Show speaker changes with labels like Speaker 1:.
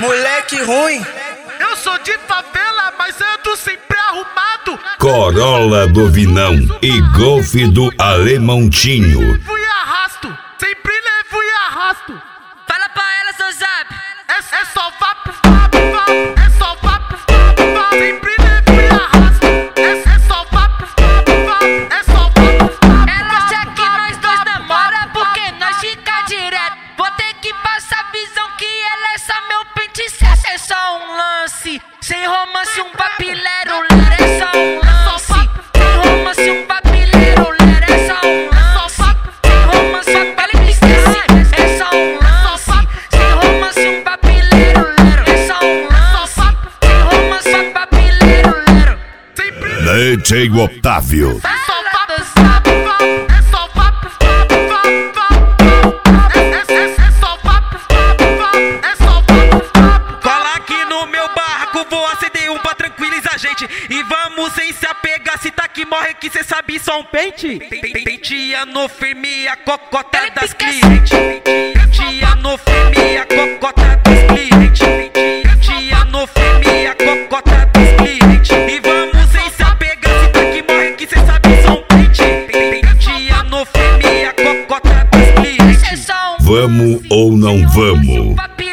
Speaker 1: Moleque ruim.
Speaker 2: Eu sou de favela, mas ando sempre arrumado.
Speaker 3: Corolla do Vinão e Golf do Alemontinho.
Speaker 2: Levo e arrasto, sempre levo e arrasto.
Speaker 4: Fala pra ela, seu zap.
Speaker 2: É só vá pro vá, é só vá pro vá, sempre levo e arrasto. É só vá pro vá, é só vá pro vá.
Speaker 4: Ela acha que nós dois namora porque nós fica direto. Vou ter que passar a visão que ela é só meu pente cessa. É só um lance, sem romance um papilero, lera. É só um lance, sem romance um papilero, lera. É só um lance, sem romance um papilero, é só um lance, sem romance um papilero, lera. É só um lance, sem romance um papilero, lera.
Speaker 3: DJ Otávio.
Speaker 5: Vou acender um pra tranquilizar a gente. E vamos sem se apegar. Se tá que morre que cê sabe só um pente. Penteando firme a cocota das clientes. Penteando firme a cocota das clientes. Penteando firme a cocota das clientes. E vamos sem se apegar. Se tá que morre que cê sabe só um pente. Penteando firme a cocota das clientes.
Speaker 3: Vamos ou não vamos?